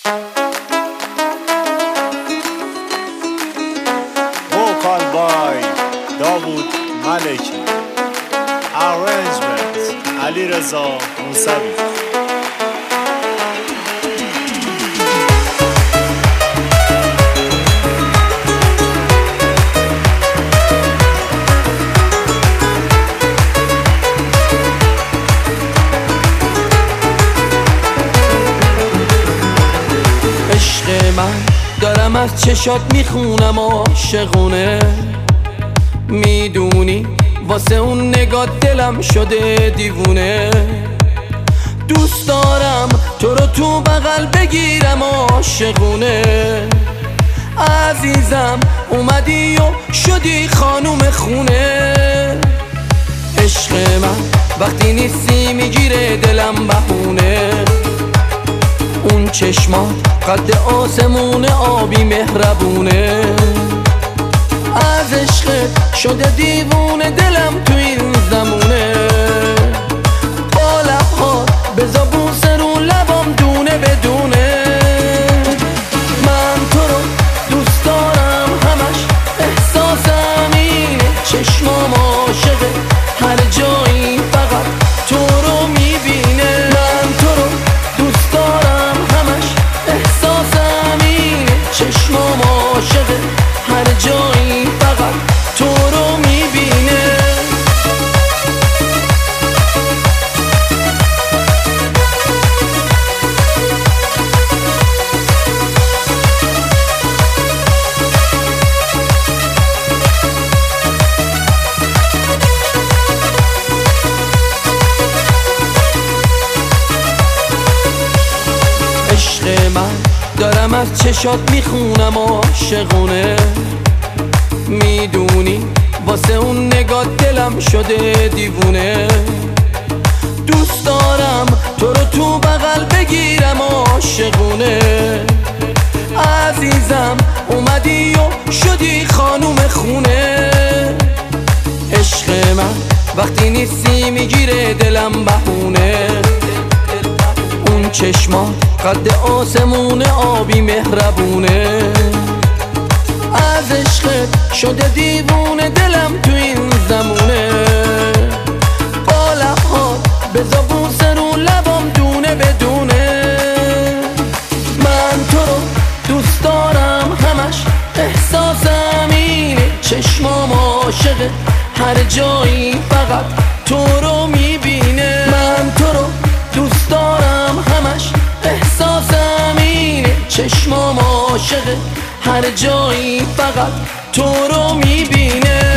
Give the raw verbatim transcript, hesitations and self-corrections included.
Vocal by داوود ملکی. Arrangement علیرضا موسوی. من دارم از چشات میخونم عاشقونه، میدونی واسه اون نگاه دلم شده دیوونه. دوست دارم تو رو تو بغل بگیرم عاشقونه. عزیزم اومدی و شدی خانوم خونه. عشق من وقتی نیستی میگیره دلم بهونه. اون چشمات قد آسمون آبی مهربونه. از عشقت شده دیوونه دلم تو این زمونه. با لبها بزا بوسه رو لبام دونه بدونه. من تو رو دوست دارم همش احساسم اینه. چشمام عاشقه هر جایی فقط تو رو میبینه. من تو رو دوست دارم همش احساسم اینه. چشمام عاشقه هر جایی فقط تو رو میبینه. عشق من دارم از چشات میخونم عاشقونه. میدونی واسه اون نگاه دلم شده دیوونه. دوست دارم تو رو تو بغل بگیرم عاشقونه. عزیزم اومدی و شدی خانوم خونه. عشق من وقتی نیستی میگیره دلم بهونه. اون چشمات قد آسمون آبی مهربونه. از عشقت شده دیوونه دلم تو این زمونه. با لبهات بزا بوسه رو لبام دونه بدونه. من تو رو دوست دارم همش احساسم اینه. چشمام عاشقه هر جایی فقط تو رو میبینه. من تو رو دوست دارم همش احساسم اینه. چشمام عاشقه هر جایی فقط تو رو میبینه.